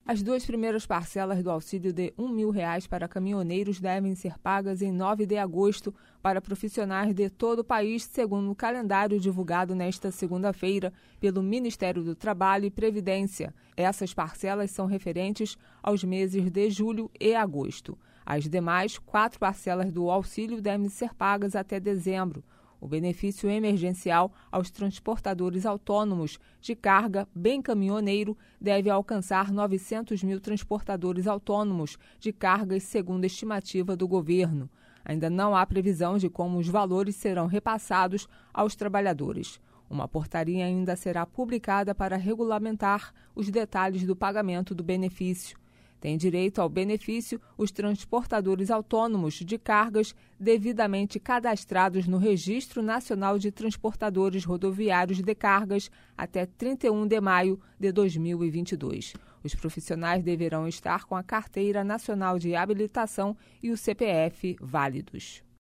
As 2 primeiras parcelas do auxílio de R$ 1.000 para caminhoneiros devem ser pagas em 9 de agosto para profissionais de todo o país, segundo o calendário divulgado nesta segunda-feira pelo Ministério do Trabalho e Previdência. Essas parcelas são referentes aos meses de julho e agosto. As demais 4 parcelas do auxílio devem ser pagas até dezembro. O benefício emergencial aos transportadores autônomos de carga bem caminhoneiro deve alcançar 900 mil transportadores autônomos de cargas, segundo a estimativa do governo. Ainda não há previsão de como os valores serão repassados aos trabalhadores. Uma portaria ainda será publicada para regulamentar os detalhes do pagamento do benefício. Têm direito ao benefício os transportadores autônomos de cargas devidamente cadastrados no Registro Nacional de Transportadores Rodoviários de Cargas até 31 de maio de 2022. Os profissionais deverão estar com a Carteira Nacional de Habilitação e o CPF válidos.